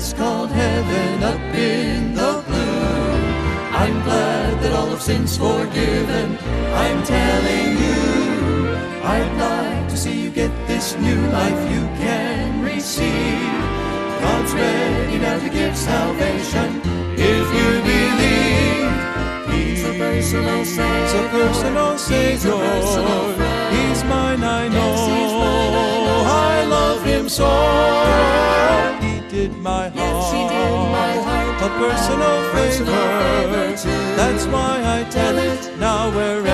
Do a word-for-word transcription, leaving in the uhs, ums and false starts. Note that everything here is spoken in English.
place called heaven up in the blue. I'm glad that all of sin's forgiven. I'm telling you, I'd like to see you get this new life you can receive. God's ready now to give salvation if you believe. He's a personal Savior. He's a personal Savior. He's mine, I know. I love Him so. He did my heart. Yes, He did my heart. A personal favor. That's why I tell it now wherever